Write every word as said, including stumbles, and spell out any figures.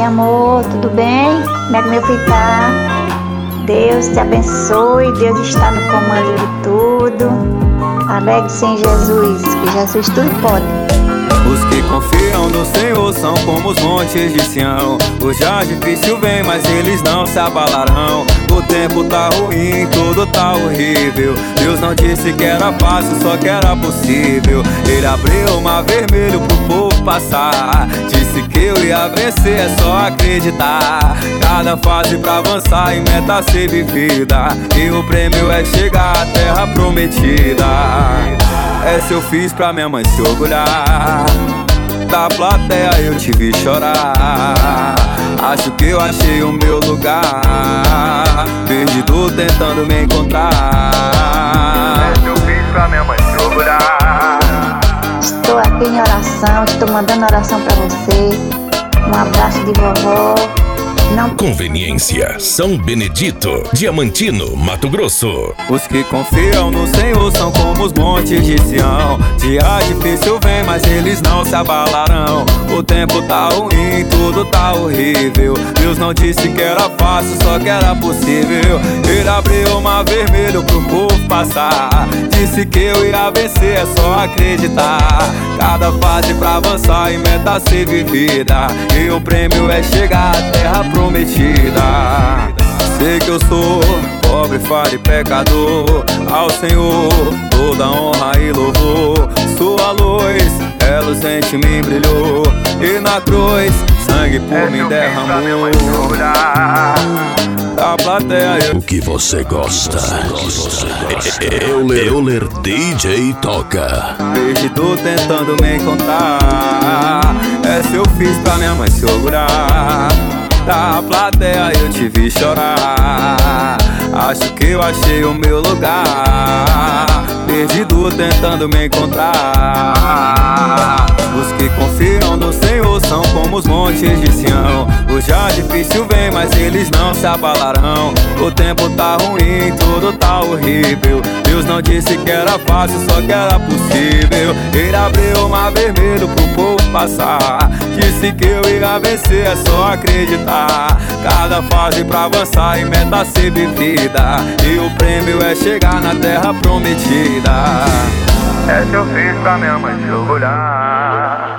amor, tudo bem? Como é que meu filho tá? Deus te abençoe, Deus está no comando de tudo. Alegre-se em Jesus, que Jesus tudo pode. Os que confiam no Senhor são como os montes de Sião. O já difícil vem, mas eles não se abalarão. O tempo tá ruim, tudo tá horrível. Deus não disse que era fácil, só que era possível. Ele abriu o mar vermelho pro povo passar. Disse que eu ia vencer, é só acreditar. Cada fase pra avançar e meta ser vivida. E o prêmio é chegar à terra prometida. Essa eu fiz pra minha mãe se orgulhar. Da plateia eu te vi chorar. Acho que eu achei o meu lugar, perdido tentando me encontrar. Essa eu fiz pra minha mãe se orgulhar. Estou aqui em oração, estou mandando oração pra você. Um abraço de vovó. Não... Conveniência São Benedito, Diamantino, Mato Grosso. Os que confiam no Senhor são como os montes de Sião. Dia difícil vem, mas eles não se abalarão. O tempo tá ruim, tudo tá horrível. Deus não disse que era fácil, só que era possível. Ele abriu o mar vermelho pro povo passar. Disse que eu ia vencer, é só acreditar. Cada fase pra avançar e meta ser vivida. E o prêmio é chegar à terra prometida. Sei que eu sou pobre, falho e pecador. Ao Senhor toda honra e louvor. Sua luz, ela em mim brilhou. E na cruz, sangue por mim derramou. Da plateia eu... O que você gosta? Euler, Euler D J toca. Perdido tentando me encontrar. Essa eu fiz pra minha mãe se orgulhar. Da plateia eu te vi chorar. Acho que eu achei o meu lugar, perdido tentando me encontrar. Os que confiam no Senhor são como os montes de Sião. O já difícil vem, mas eles não se abalarão. O tempo tá ruim, tudo tá horrível. Deus não disse que era fácil, só que era possível. Ele abriu o mar vermelho pro povo passar. Disse que eu ia vencer, é só acreditar. Cada fase pra avançar e meta ser vivida. E o prêmio é chegar na terra prometida. Essa eu fiz pra minha mãe se orgulhar.